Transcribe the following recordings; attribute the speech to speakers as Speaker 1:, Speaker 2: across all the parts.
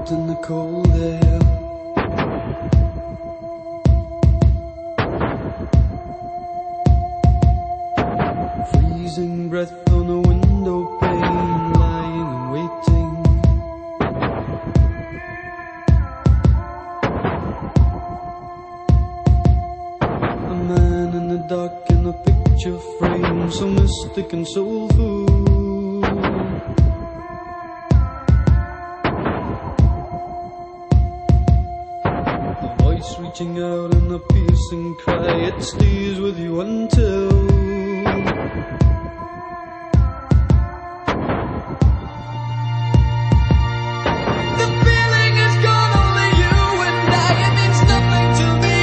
Speaker 1: out in the cold air. Freezing breath on a window pane, lying and waiting. A man in the dark in a picture frame, so mystic and soulful. Reaching out in a piercing cry, it stays with you until the feeling is gone, only you and I, it means nothing to me.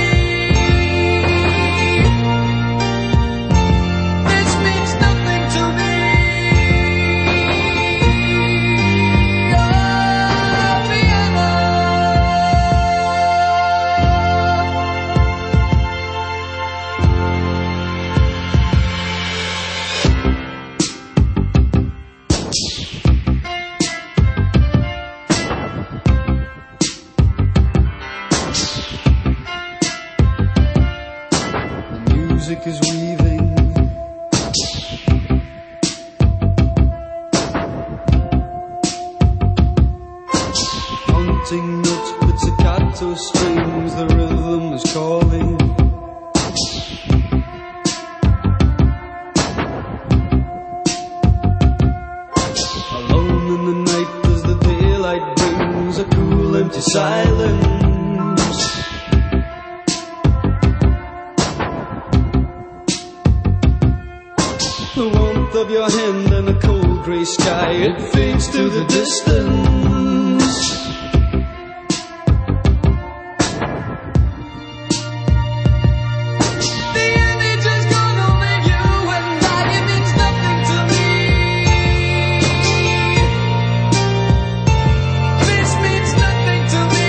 Speaker 1: This means nothing to me. Music is weaving, haunting notes, pizzicato strings, the rhythm is calling. Alone in the night as the daylight brings a cool empty silence. The warmth of your hand and a cold grey sky, it fades to the distance. The image is gone, only you and I, it means nothing to me. This means nothing to me.